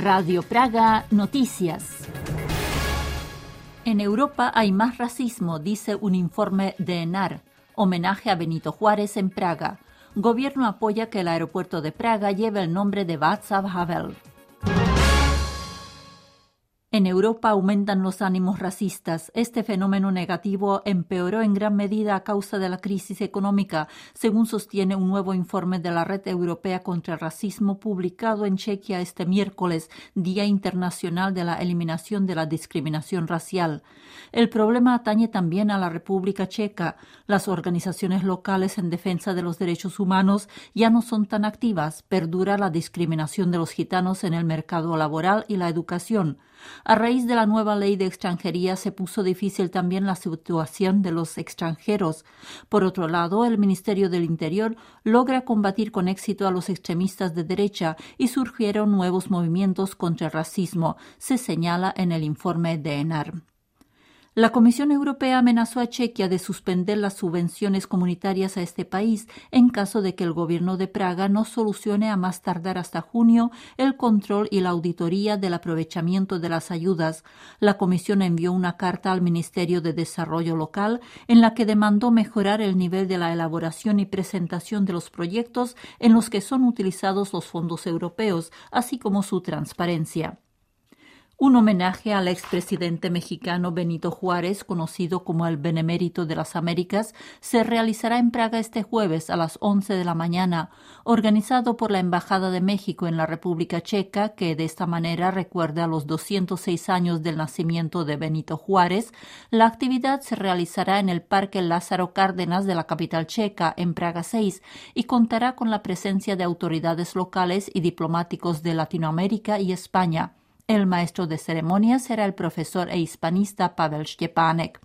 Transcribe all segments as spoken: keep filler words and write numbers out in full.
Radio Praga Noticias. En Europa hay más racismo, dice un informe de ENAR. Homenaje a Benito Juárez en Praga. Gobierno apoya que el aeropuerto de Praga lleve el nombre de Václav Havel. En Europa aumentan los ánimos racistas. Este fenómeno negativo empeoró en gran medida a causa de la crisis económica, según sostiene un nuevo informe de la Red Europea contra el Racismo publicado en Chequia este miércoles, Día Internacional de la Eliminación de la Discriminación Racial. El problema atañe también a la República Checa. Las organizaciones locales en defensa de los derechos humanos ya no son tan activas. Perdura la discriminación de los gitanos en el mercado laboral y la educación. A raíz de la nueva ley de extranjería se puso difícil también la situación de los extranjeros. Por otro lado, el Ministerio del Interior logra combatir con éxito a los extremistas de derecha y surgieron nuevos movimientos contra el racismo, se señala en el informe de ENAR. La Comisión Europea amenazó a Chequia de suspender las subvenciones comunitarias a este país en caso de que el gobierno de Praga no solucione a más tardar hasta junio el control y la auditoría del aprovechamiento de las ayudas. La Comisión envió una carta al Ministerio de Desarrollo Local en la que demandó mejorar el nivel de la elaboración y presentación de los proyectos en los que son utilizados los fondos europeos, así como su transparencia. Un homenaje al expresidente mexicano Benito Juárez, conocido como el Benemérito de las Américas, se realizará en Praga este jueves a las once de la mañana, organizado por la Embajada de México en la República Checa, que de esta manera recuerda los doscientos seis años del nacimiento de Benito Juárez. La actividad se realizará en el Parque Lázaro Cárdenas de la capital checa, en Praga seis, y contará con la presencia de autoridades locales y diplomáticos de Latinoamérica y España. El maestro de ceremonias será el profesor e hispanista Pavel Štěpánek.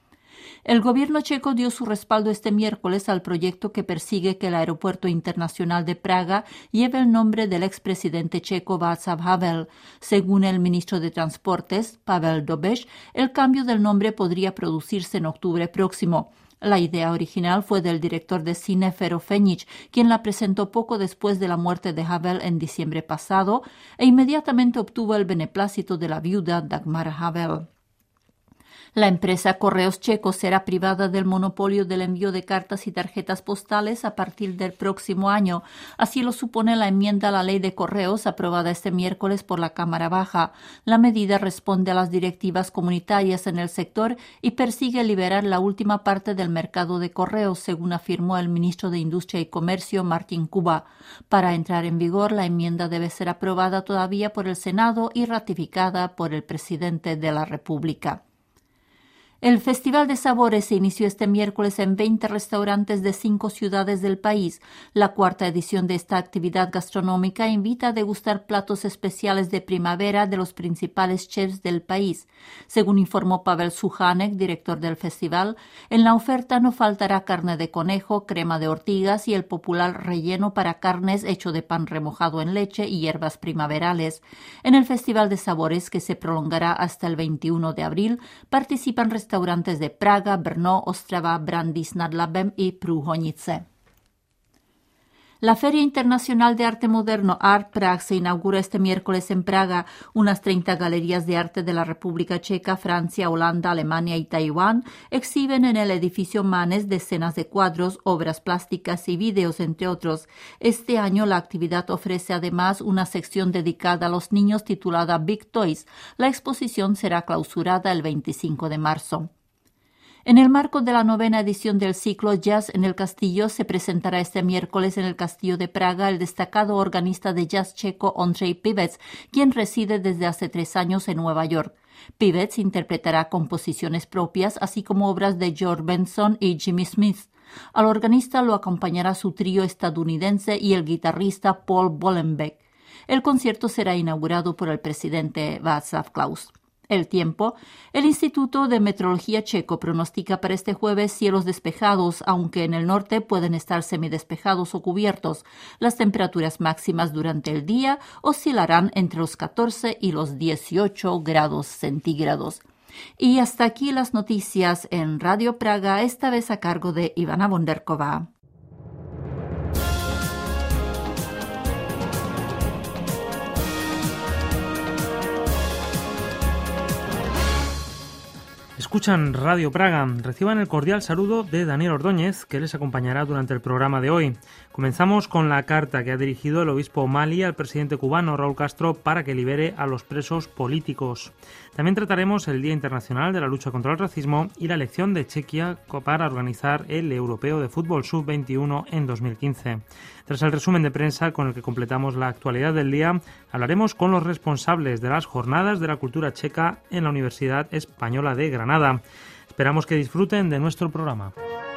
El gobierno checo dio su respaldo este miércoles al proyecto que persigue que el Aeropuerto Internacional de Praga lleve el nombre del expresidente checo Václav Havel. Según el ministro de Transportes, Pavel Dobeš, el cambio del nombre podría producirse en octubre próximo. La idea original fue del director de cine Fero Fenyich, quien la presentó poco después de la muerte de Havel en diciembre pasado e inmediatamente obtuvo el beneplácito de la viuda Dagmar Havel. La empresa Correos Checos será privada del monopolio del envío de cartas y tarjetas postales a partir del próximo año. Así lo supone la enmienda a la Ley de Correos aprobada este miércoles por la Cámara Baja. La medida responde a las directivas comunitarias en el sector y persigue liberar la última parte del mercado de correos, según afirmó el ministro de Industria y Comercio, Martin Kuba. Para entrar en vigor, la enmienda debe ser aprobada todavía por el Senado y ratificada por el presidente de la República. El Festival de Sabores se inició este miércoles en veinte restaurantes de cinco ciudades del país. La cuarta edición de esta actividad gastronómica invita a degustar platos especiales de primavera de los principales chefs del país. Según informó Pavel Suchanek, director del festival, en la oferta no faltará carne de conejo, crema de ortigas y el popular relleno para carnes hecho de pan remojado en leche y hierbas primaverales. En el Festival de Sabores, que se prolongará hasta el veintiuno de abril, participan restaurantes restaurantes de Praga, Brno, Ostrava, Brandýs nad Labem y Průhonice. La Feria Internacional de Arte Moderno Art Prague se inaugura este miércoles en Praga. Unas treinta galerías de arte de la República Checa, Francia, Holanda, Alemania y Taiwán exhiben en el edificio Manes decenas de cuadros, obras plásticas y vídeos, entre otros. Este año la actividad ofrece además una sección dedicada a los niños titulada Big Toys. La exposición será clausurada el veinticinco de marzo. En el marco de la novena edición del ciclo Jazz en el Castillo, se presentará este miércoles en el Castillo de Praga el destacado organista de jazz checo Ondřej Pivec, quien reside desde hace tres años en Nueva York. Pivec interpretará composiciones propias, así como obras de George Benson y Jimmy Smith. Al organista lo acompañará su trío estadounidense y el guitarrista Paul Bollenbeck. El concierto será inaugurado por el presidente Václav Klaus. El tiempo. El Instituto de Meteorología checo pronostica para este jueves cielos despejados, aunque en el norte pueden estar semidespejados o cubiertos. Las temperaturas máximas durante el día oscilarán entre los catorce y los dieciocho grados centígrados. Y hasta aquí las noticias en Radio Praga, esta vez a cargo de Ivana Bonderková. Escuchan Radio Praga. Reciban el cordial saludo de Daniel Ordóñez, que les acompañará durante el programa de hoy. Comenzamos con la carta que ha dirigido el obispo O'Malley al presidente cubano Raúl Castro para que libere a los presos políticos. También trataremos el Día Internacional de la Lucha contra el Racismo y la elección de Chequia para organizar el Europeo de Fútbol sub veintiuno en dos mil quince. Tras el resumen de prensa con el que completamos la actualidad del día, hablaremos con los responsables de las Jornadas de la Cultura Checa en la Universidad Española de Granada. Esperamos que disfruten de nuestro programa.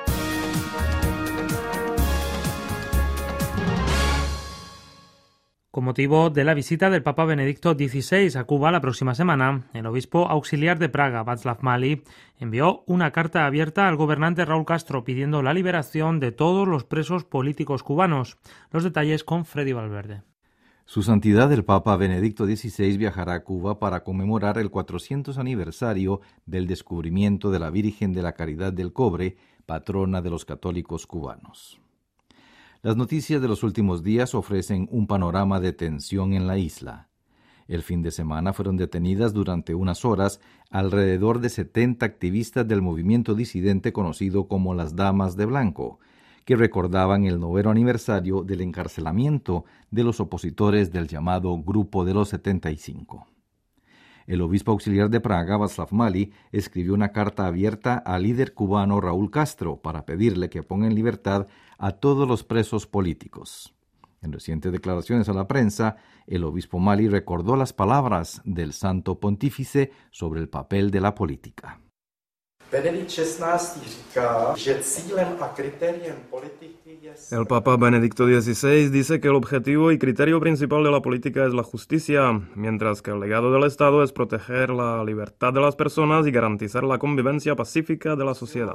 Con motivo de la visita del Papa Benedicto dieciséis a Cuba la próxima semana, el obispo auxiliar de Praga, Václav Mály, envió una carta abierta al gobernante Raúl Castro pidiendo la liberación de todos los presos políticos cubanos. Los detalles con Freddy Valverde. Su Santidad el Papa Benedicto dieciséis viajará a Cuba para conmemorar el cuatrocientos aniversario del descubrimiento de la Virgen de la Caridad del Cobre, patrona de los católicos cubanos. Las noticias de los últimos días ofrecen un panorama de tensión en la isla. El fin de semana fueron detenidas durante unas horas alrededor de setenta activistas del movimiento disidente conocido como las Damas de Blanco, que recordaban el noveno aniversario del encarcelamiento de los opositores del llamado Grupo de los setenta y cinco. El obispo auxiliar de Praga, Václav Mály, escribió una carta abierta al líder cubano Raúl Castro para pedirle que ponga en libertad a todos los presos políticos. En recientes declaraciones a la prensa, el obispo Mály recordó las palabras del Santo Pontífice sobre el papel de la política. El Papa Benedicto dieciséis dice que el objetivo y criterio principal de la política es la justicia, mientras que el legado del Estado es proteger la libertad de las personas y garantizar la convivencia pacífica de la sociedad.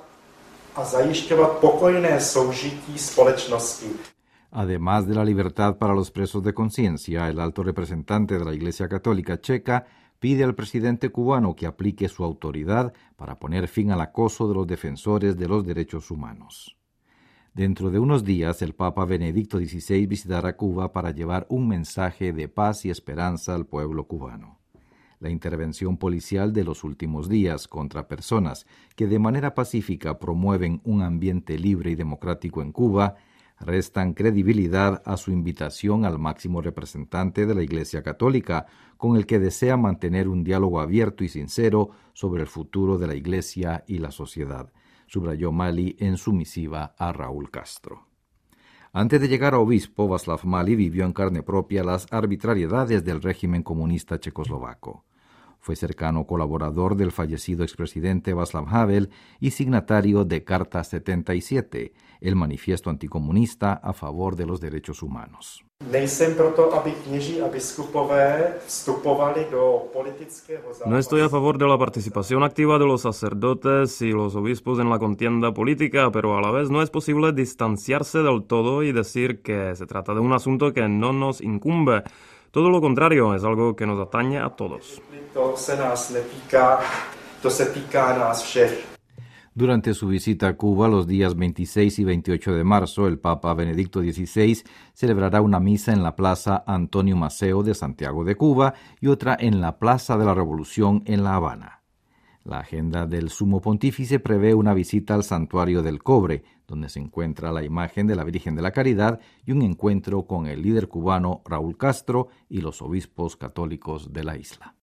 Además de la libertad para los presos de conciencia, el alto representante de la Iglesia Católica Checa pide al presidente cubano que aplique su autoridad para poner fin al acoso de los defensores de los derechos humanos. Dentro de unos días, el Papa Benedicto dieciséis visitará Cuba para llevar un mensaje de paz y esperanza al pueblo cubano. La intervención policial de los últimos días contra personas que de manera pacífica promueven un ambiente libre y democrático en Cuba restan credibilidad a su invitación al máximo representante de la Iglesia Católica, con el que desea mantener un diálogo abierto y sincero sobre el futuro de la Iglesia y la sociedad, subrayó Mály en su misiva a Raúl Castro. Antes de llegar a obispo, Václav Mály vivió en carne propia las arbitrariedades del régimen comunista checoslovaco. Fue cercano colaborador del fallecido expresidente Václav Havel y signatario de Carta setenta y siete, el manifiesto anticomunista a favor de los derechos humanos. No estoy a favor de la participación activa de los sacerdotes y los obispos en la contienda política, pero a la vez no es posible distanciarse del todo y decir que se trata de un asunto que no nos incumbe. Todo lo contrario, es algo que nos atañe a todos. Durante su visita a Cuba los días veintiséis y veintiocho de marzo, el Papa Benedicto dieciséis celebrará una misa en la Plaza Antonio Maceo de Santiago de Cuba y otra en la Plaza de la Revolución en La Habana. La agenda del Sumo Pontífice prevé una visita al Santuario del Cobre, donde se encuentra la imagen de la Virgen de la Caridad, y un encuentro con el líder cubano Raúl Castro y los obispos católicos de la isla.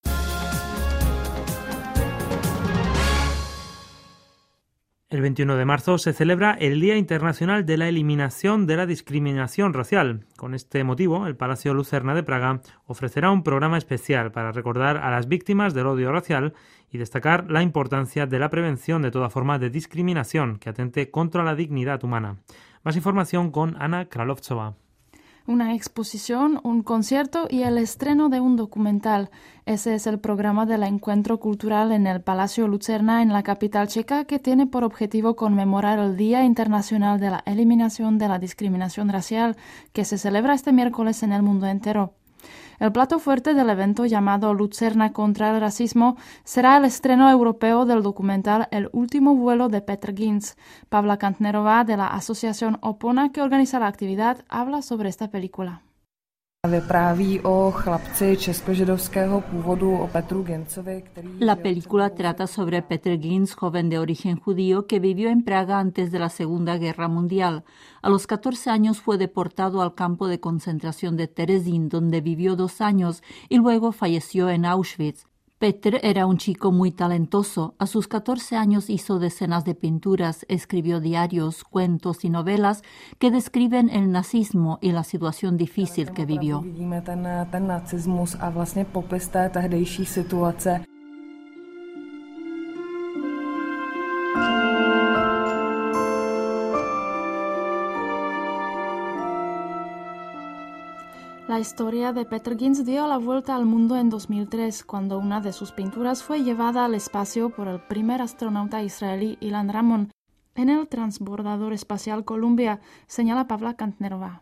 El veintiuno de marzo se celebra el Día Internacional de la Eliminación de la Discriminación Racial. Con este motivo, el Palacio Lucerna de Praga ofrecerá un programa especial para recordar a las víctimas del odio racial y destacar la importancia de la prevención de toda forma de discriminación que atente contra la dignidad humana. Más información con Ana Kralovtsova. Una exposición, un concierto y el estreno de un documental. Ese es el programa del encuentro cultural en el Palacio Lucerna en la capital checa, que tiene por objetivo conmemorar el Día Internacional de la Eliminación de la Discriminación Racial, que se celebra este miércoles en el mundo entero. El plato fuerte del evento, llamado Lucerna contra el racismo, será el estreno europeo del documental El último vuelo de Petr Ginz. Pavla Kantnerová, de la asociación Opona, que organiza la actividad, habla sobre esta película. La película trata sobre Petr Ginz, joven de origen judío que vivió en Praga antes de la Segunda Guerra Mundial. A los catorce años fue deportado al campo de concentración de Terezín, donde vivió dos años y luego falleció en Auschwitz. Petr era un chico muy talentoso. A sus catorce años hizo decenas de pinturas, escribió diarios, cuentos y novelas que describen el nazismo y la situación difícil que vivió. La historia de Petr Ginz dio la vuelta al mundo en dos mil tres, cuando una de sus pinturas fue llevada al espacio por el primer astronauta israelí Ilan Ramon en el transbordador espacial Columbia, señala Pavla Kantnerová.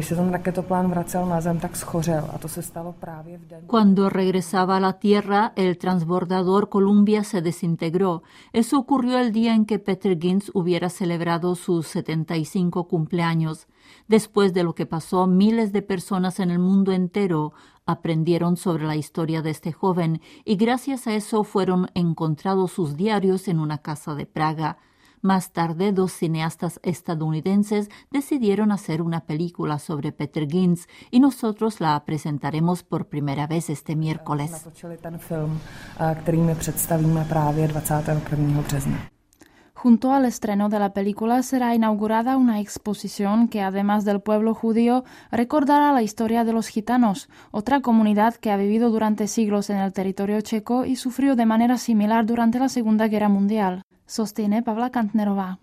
Cuando regresaba a la Tierra, el transbordador Columbia se desintegró. Eso ocurrió el día en que Petr Ginz hubiera celebrado sus setenta y cinco cumpleaños. Después de lo que pasó, miles de personas en el mundo entero aprendieron sobre la historia de este joven y gracias a eso fueron encontrados sus diarios en una casa de Praga. Más tarde, dos cineastas estadounidenses decidieron hacer una película sobre Petr Ginz y nosotros la presentaremos por primera vez este miércoles. Junto al estreno de la película será inaugurada una exposición que, además del pueblo judío, recordará la historia de los gitanos, otra comunidad que ha vivido durante siglos en el territorio checo y sufrió de manera similar durante la Segunda Guerra Mundial, sostiene Pavla Kantnerová.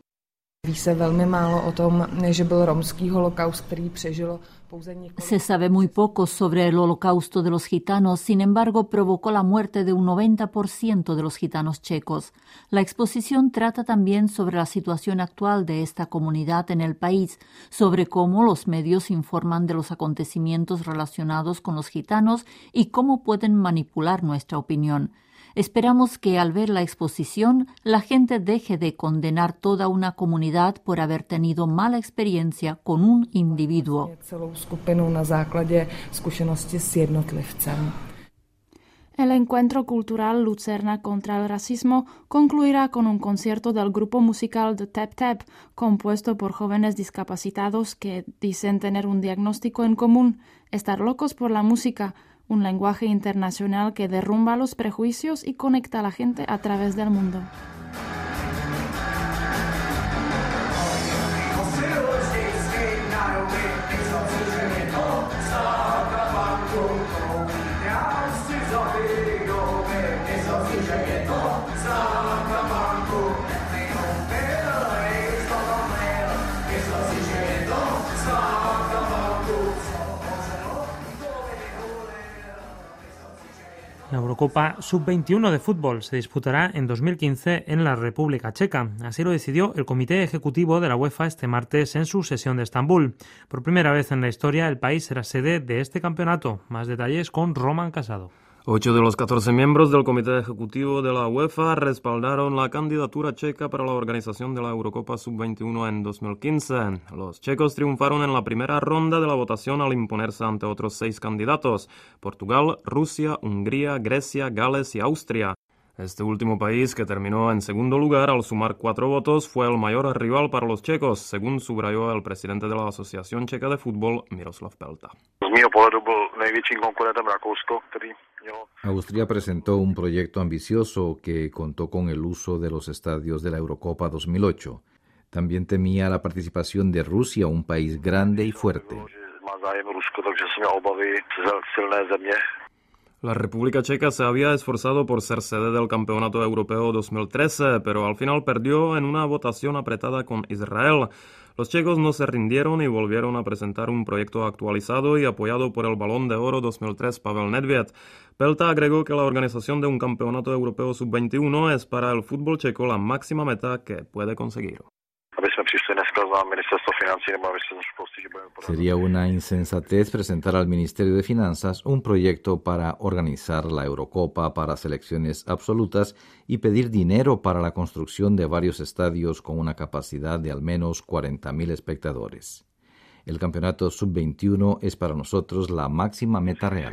Se sabe muy poco sobre el holocausto de los gitanos, sin embargo, provocó la muerte de un noventa por ciento de los gitanos checos. La exposición trata también sobre la situación actual de esta comunidad en el país, sobre cómo los medios informan de los acontecimientos relacionados con los gitanos y cómo pueden manipular nuestra opinión. Esperamos que al ver la exposición la gente deje de condenar toda una comunidad por haber tenido mala experiencia con un individuo. El encuentro cultural Lucerna contra el racismo concluirá con un concierto del grupo musical The Tap Tap, compuesto por jóvenes discapacitados que dicen tener un diagnóstico en común: estar locos por la música, un lenguaje internacional que derrumba los prejuicios y conecta a la gente a través del mundo. La Eurocopa sub veintiuno de fútbol se disputará en dos mil quince en la República Checa. Así lo decidió el Comité Ejecutivo de la UEFA este martes en su sesión de Estambul. Por primera vez en la historia, el país será sede de este campeonato. Más detalles con Roman Casado. Ocho de los catorce miembros del Comité Ejecutivo de la UEFA respaldaron la candidatura checa para la organización de la Eurocopa sub veintiuno en dos mil quince. Los checos triunfaron en la primera ronda de la votación al imponerse ante otros seis candidatos: Portugal, Rusia, Hungría, Grecia, Gales y Austria. Este último país, que terminó en segundo lugar al sumar cuatro votos, fue el mayor rival para los checos, según subrayó el presidente de la Asociación Checa de Fútbol, Miroslav Pelta. Austria presentó un proyecto ambicioso que contó con el uso de los estadios de la Eurocopa dos mil ocho. También temía la participación de Rusia, un país grande y fuerte. La República Checa se había esforzado por ser sede del Campeonato Europeo dos mil trece, pero al final perdió en una votación apretada con Israel. Los checos no se rindieron y volvieron a presentar un proyecto actualizado y apoyado por el Balón de Oro dos mil tres Pavel Nedvěd. Pelta agregó que la organización de un Campeonato Europeo sub veintiuno es para el fútbol checo la máxima meta que puede conseguir. Sería una insensatez presentar al Ministerio de Finanzas un proyecto para organizar la Eurocopa para selecciones absolutas y pedir dinero para la construcción de varios estadios con una capacidad de al menos cuarenta mil espectadores. El campeonato sub veintiuno es para nosotros la máxima meta real.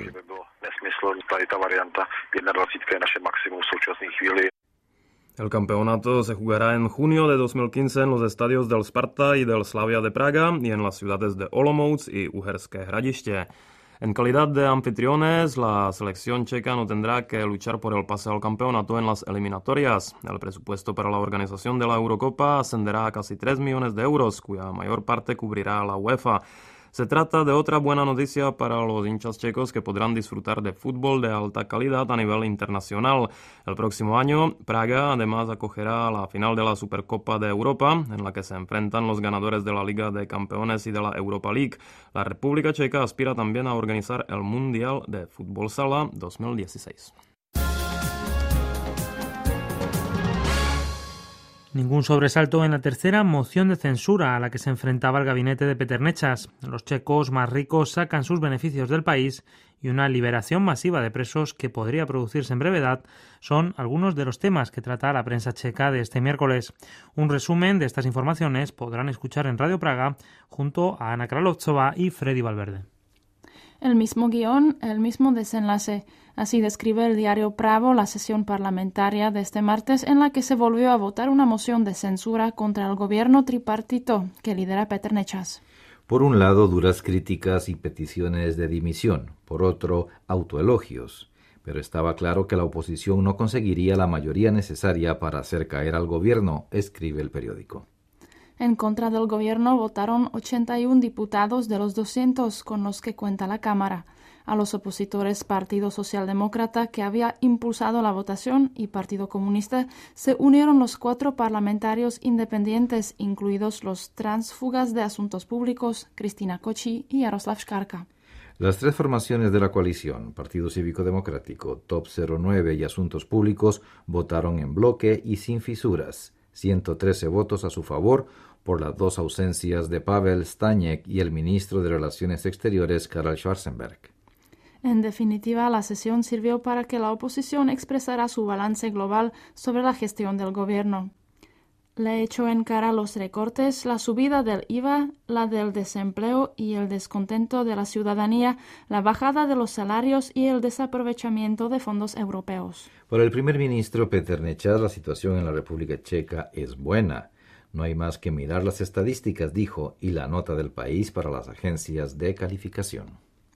El campeonato se jugará en junio de dos mil quince en los estadios del Sparta y del Slavia de Praga y en las ciudades de Olomouc y Uherské Hradiště. En calidad de anfitriones, la selección checa no tendrá que luchar por el pase al campeonato en las eliminatorias. El presupuesto para la organización de la Eurocopa ascenderá a casi tres millones de euros, cuya mayor parte cubrirá la UEFA. Se trata de otra buena noticia para los hinchas checos que podrán disfrutar de fútbol de alta calidad a nivel internacional. El próximo año, Praga además acogerá la final de la Supercopa de Europa, en la que se enfrentan los ganadores de la Liga de Campeones y de la Europa League. La República Checa aspira también a organizar el Mundial de Fútbol Sala dos mil dieciséis. Ningún sobresalto en la tercera moción de censura a la que se enfrentaba el gabinete de Peternechas. Los checos más ricos sacan sus beneficios del país y una liberación masiva de presos que podría producirse en brevedad son algunos de los temas que trata la prensa checa de este miércoles. Un resumen de estas informaciones podrán escuchar en Radio Praga junto a Ana Kralovtsova y Freddy Valverde. El mismo guión, el mismo desenlace. Así describe el diario Pravo la sesión parlamentaria de este martes en la que se volvió a votar una moción de censura contra el gobierno tripartito que lidera Peternechas. Por un lado, duras críticas y peticiones de dimisión. Por otro, autoelogios. Pero estaba claro que la oposición no conseguiría la mayoría necesaria para hacer caer al gobierno, escribe el periódico. En contra del gobierno votaron ochenta y uno diputados de los doscientos con los que cuenta la Cámara. A los opositores Partido Socialdemócrata, que había impulsado la votación, y Partido Comunista, se unieron los cuatro parlamentarios independientes, incluidos los tránsfugas de Asuntos Públicos, Cristina Kochi y Jaroslav Škarka. Las tres formaciones de la coalición, Partido Cívico Democrático, Top cero nueve y Asuntos Públicos, votaron en bloque y sin fisuras. ciento trece votos a su favor por las dos ausencias de Pavel Staněk y el ministro de Relaciones Exteriores, Karel Schwarzenberg. En definitiva, la sesión sirvió para que la oposición expresara su balance global sobre la gestión del gobierno. Le echó en cara los recortes, la subida del I V A, la del desempleo y el descontento de la ciudadanía, la bajada de los salarios y el desaprovechamiento de fondos europeos. Para el primer ministro Peternechas, la situación en la República Checa es buena. No hay más que mirar las estadísticas, dijo, y la nota del país para las agencias de calificación.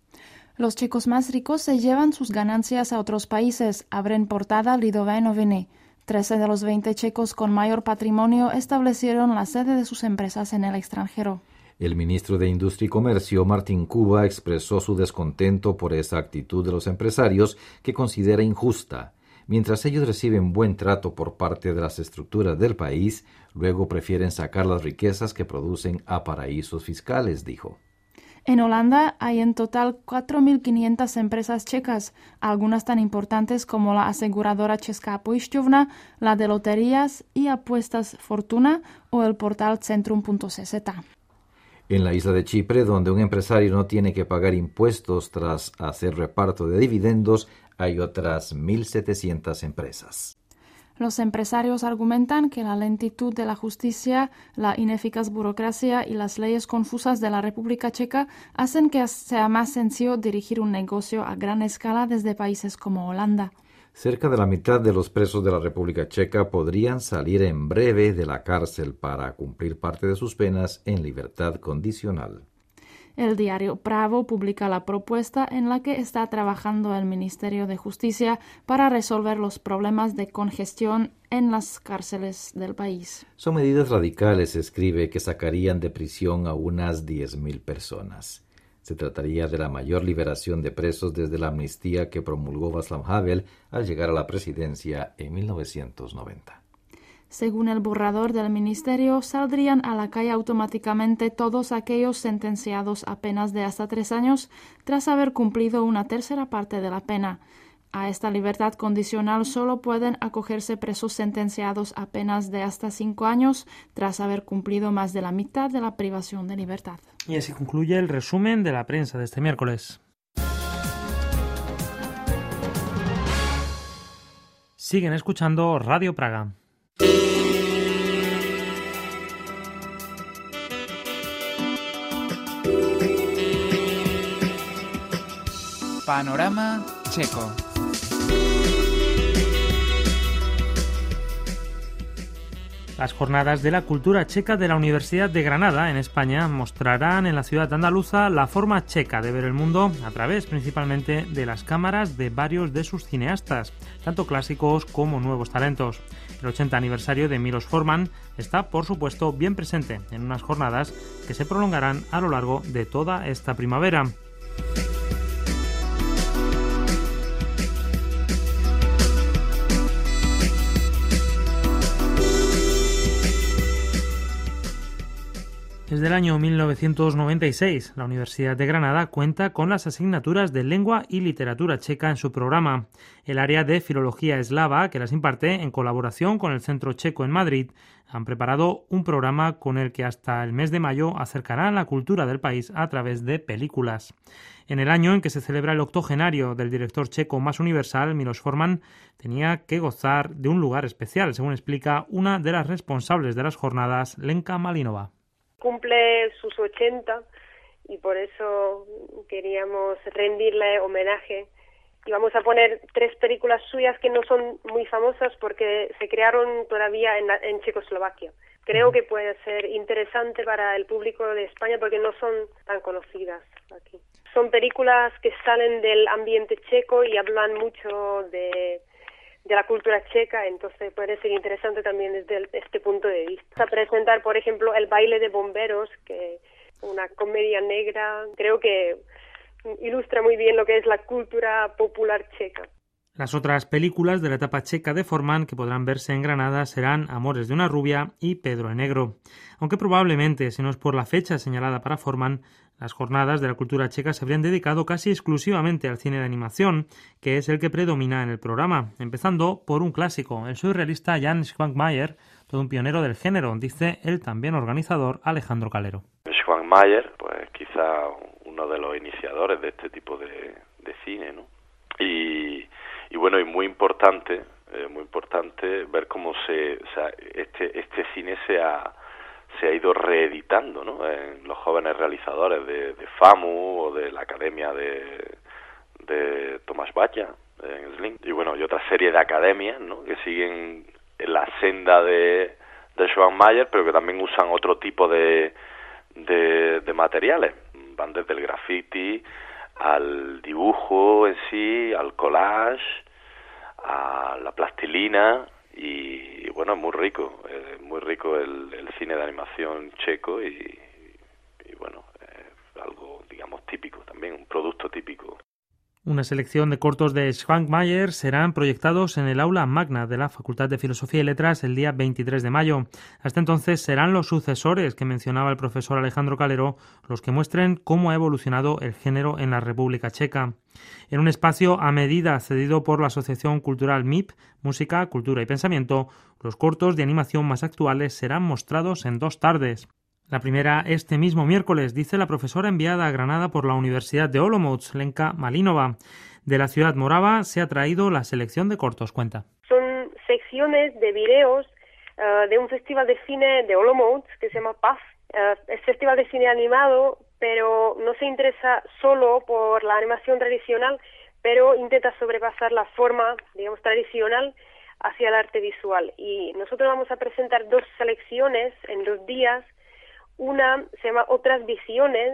Los checos más ricos se llevan sus ganancias a otros países, abren portada Lidové noviny. Trece de los veinte checos con mayor patrimonio establecieron la sede de sus empresas en el extranjero. El ministro de Industria y Comercio, Martin Kuba, expresó su descontento por esa actitud de los empresarios que considera injusta. Mientras ellos reciben buen trato por parte de las estructuras del país, luego prefieren sacar las riquezas que producen a paraísos fiscales, dijo. En Holanda hay en total cuatro mil quinientas empresas checas, algunas tan importantes como la aseguradora Česká pojišťovna, la de loterías y apuestas Fortuna o el portal Centrum punto c z. En la isla de Chipre, donde un empresario no tiene que pagar impuestos tras hacer reparto de dividendos, hay otras mil setecientas empresas. Los empresarios argumentan que la lentitud de la justicia, la ineficaz burocracia y las leyes confusas de la República Checa hacen que sea más sencillo dirigir un negocio a gran escala desde países como Holanda. Cerca de la mitad de los presos de la República Checa podrían salir en breve de la cárcel para cumplir parte de sus penas en libertad condicional. El diario Pravo publica la propuesta en la que está trabajando el Ministerio de Justicia para resolver los problemas de congestión en las cárceles del país. Son medidas radicales, escribe, que sacarían de prisión a unas diez mil personas. Se trataría de la mayor liberación de presos desde la amnistía que promulgó Václav Havel al llegar a la presidencia en mil novecientos noventa. Según el borrador del ministerio, saldrían a la calle automáticamente todos aquellos sentenciados a penas de hasta tres años tras haber cumplido una tercera parte de la pena. A esta libertad condicional solo pueden acogerse presos sentenciados a penas de hasta cinco años tras haber cumplido más de la mitad de la privación de libertad. Y así concluye el resumen de la prensa de este miércoles. Siguen escuchando Radio Praga. Panorama Checo. Las jornadas de la cultura checa de la Universidad de Granada, en España, mostrarán en la ciudad andaluza la forma checa de ver el mundo a través principalmente de las cámaras de varios de sus cineastas, tanto clásicos como nuevos talentos. El ochenta aniversario de Milos Forman está, por supuesto, bien presente en unas jornadas que se prolongarán a lo largo de toda esta primavera. Desde el año mil novecientos noventa y seis, la Universidad de Granada cuenta con las asignaturas de Lengua y Literatura Checa en su programa. El área de Filología Eslava, que las imparte en colaboración con el Centro Checo en Madrid, han preparado un programa con el que hasta el mes de mayo acercarán la cultura del país a través de películas. En el año en que se celebra el octogenario del director checo más universal, Milos Forman, tenía que gozar de un lugar especial, según explica una de las responsables de las jornadas, Lenka Malinova. Cumple sus ochenta y por eso queríamos rendirle homenaje. Y vamos a poner tres películas suyas que no son muy famosas porque se crearon todavía en, la, en Checoslovaquia. Creo que puede ser interesante para el público de España porque no son tan conocidas aquí. Son películas que salen del ambiente checo y hablan mucho de... de la cultura checa, entonces puede ser interesante también desde este punto de vista. A presentar, por ejemplo, El baile de bomberos, que es una comedia negra, creo que ilustra muy bien lo que es la cultura popular checa. Las otras películas de la etapa checa de Forman que podrán verse en Granada serán Amores de una rubia y Pedro el Negro. Aunque probablemente, si no es por la fecha señalada para Forman, las jornadas de la cultura checa se habrían dedicado casi exclusivamente al cine de animación, que es el que predomina en el programa, empezando por un clásico, el surrealista Jan Švankmajer, todo un pionero del género, dice el también organizador Alejandro Calero. Švankmajer, pues quizá uno de los iniciadores de este tipo de, de cine, ¿no? Y, y bueno, y muy importante, eh, muy importante ver cómo se, o sea, este, este cine se ha se ha ido reeditando, ¿no? En los jóvenes realizadores de, de FAMU o de la Academia de, de Tomás Balla en Slim. Y bueno, y otra serie de academias, ¿no? Que siguen en la senda de, de Švankmajer, pero que también usan otro tipo de, de, de materiales. Van desde el graffiti al dibujo en sí, al collage, a la plastilina. Y bueno, es muy rico, es muy rico el, el cine de animación checo y, y bueno, es algo, digamos, típico también, un producto típico. Una selección de cortos de Švankmajer serán proyectados en el aula magna de la Facultad de Filosofía y Letras el día veintitrés de mayo. Hasta entonces serán los sucesores que mencionaba el profesor Alejandro Calero los que muestren cómo ha evolucionado el género en la República Checa. En un espacio a medida cedido por la Asociación Cultural M I P, Música, Cultura y Pensamiento, los cortos de animación más actuales serán mostrados en dos tardes. La primera este mismo miércoles, dice la profesora enviada a Granada por la Universidad de Olomouc, Lenka Malinova. De la ciudad morava se ha traído la selección de cortos, cuenta. Son secciones de videos uh, de un festival de cine de Olomouc que se llama P A F. Uh, es festival de cine animado, pero no se interesa solo por la animación tradicional, pero intenta sobrepasar la forma, digamos, tradicional hacia el arte visual. Y nosotros vamos a presentar dos selecciones en dos días. Una se llama Otras Visiones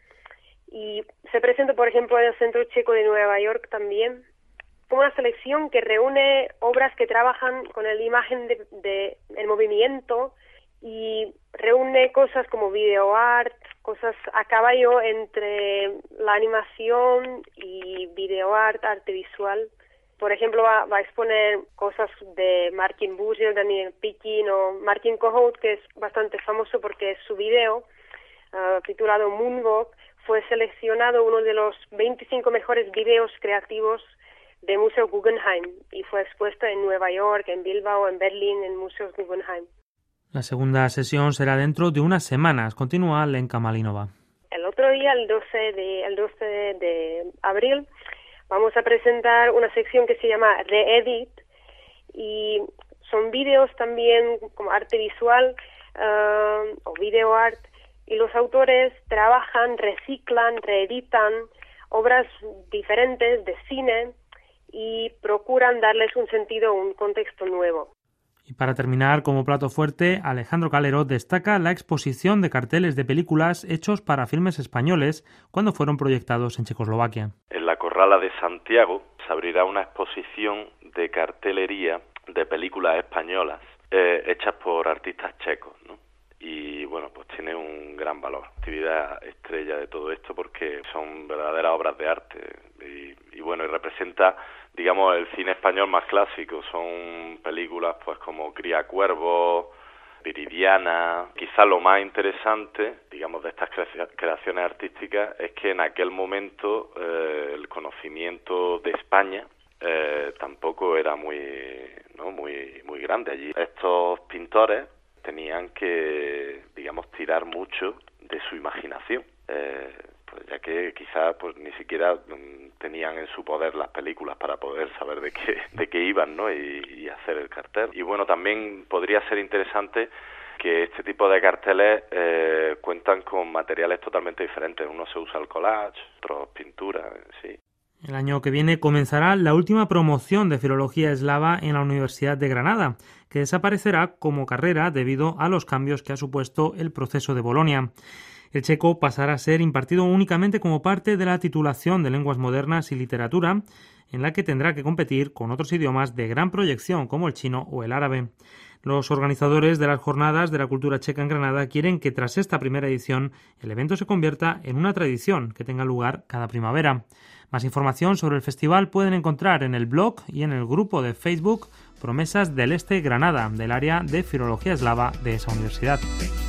y se presenta, por ejemplo, en el Centro Checo de Nueva York también, como una selección que reúne obras que trabajan con la imagen de, de el movimiento y reúne cosas como video art, cosas a caballo entre la animación y video art, arte visual. Por ejemplo, va, va a exponer cosas de Martin Bursell, Daniel Pikin o Martin Kohout, que es bastante famoso porque su video, uh, titulado Moonwalk, fue seleccionado uno de los veinticinco mejores videos creativos del Museo Guggenheim y fue expuesto en Nueva York, en Bilbao, en Berlín, en Museos Guggenheim. La segunda sesión será dentro de unas semanas, continúa Lenka Malinova. El otro día, el doce de, el doce de abril, vamos a presentar una sección que se llama Reedit y son vídeos también como arte visual uh, o video art y los autores trabajan, reciclan, reeditan obras diferentes de cine y procuran darles un sentido, un contexto nuevo. Y para terminar, como plato fuerte, Alejandro Calero destaca la exposición de carteles de películas hechos para filmes españoles cuando fueron proyectados en Checoslovaquia. En la Corrala de Santiago se abrirá una exposición de cartelería de películas españolas eh, hechas por artistas checos, ¿no? Y bueno, pues tiene un gran valor, actividad estrella de todo esto porque son verdaderas obras de arte y, y bueno, y representa, digamos, el cine español más clásico. Son películas pues como Cría Cuervos, Viridiana. Quizás lo más interesante, digamos, de estas creaciones artísticas es que en aquel momento eh, el conocimiento de España eh, tampoco era muy, ¿no? muy, muy grande allí. Estos pintores tenían que, digamos, tirar mucho de su imaginación, eh, pues ya que quizás pues ni siquiera um, tenían en su poder las películas para poder saber de qué de qué iban, ¿no? Y, y hacer el cartel. Y bueno, también podría ser interesante que este tipo de carteles eh, cuentan con materiales totalmente diferentes. Uno se usa el collage, otros pintura, sí. El año que viene comenzará la última promoción de Filología Eslava en la Universidad de Granada, que desaparecerá como carrera debido a los cambios que ha supuesto el proceso de Bolonia. El checo pasará a ser impartido únicamente como parte de la titulación de Lenguas Modernas y Literatura, en la que tendrá que competir con otros idiomas de gran proyección como el chino o el árabe. Los organizadores de las Jornadas de la Cultura Checa en Granada quieren que tras esta primera edición el evento se convierta en una tradición que tenga lugar cada primavera. Más información sobre el festival pueden encontrar en el blog y en el grupo de Facebook Promesas del Este Granada, del área de Filología Eslava de esa universidad.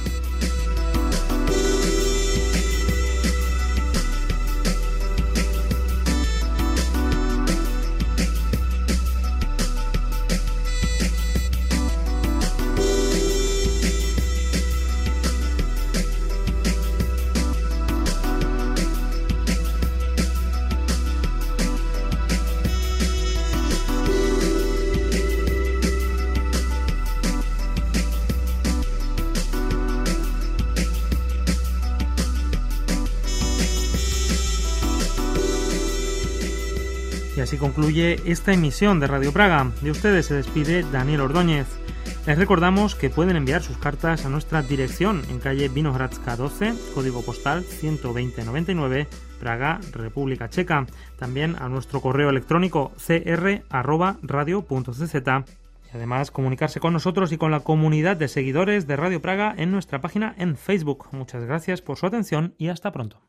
Y así concluye esta emisión de Radio Praga. De ustedes se despide Daniel Ordóñez. Les recordamos que pueden enviar sus cartas a nuestra dirección en calle Vinogradska doce, código postal ciento veinte noventa y nueve, Praga, República Checa. También a nuestro correo electrónico c r arroba radio punto c z. Y además comunicarse con nosotros y con la comunidad de seguidores de Radio Praga en nuestra página en Facebook. Muchas gracias por su atención y hasta pronto.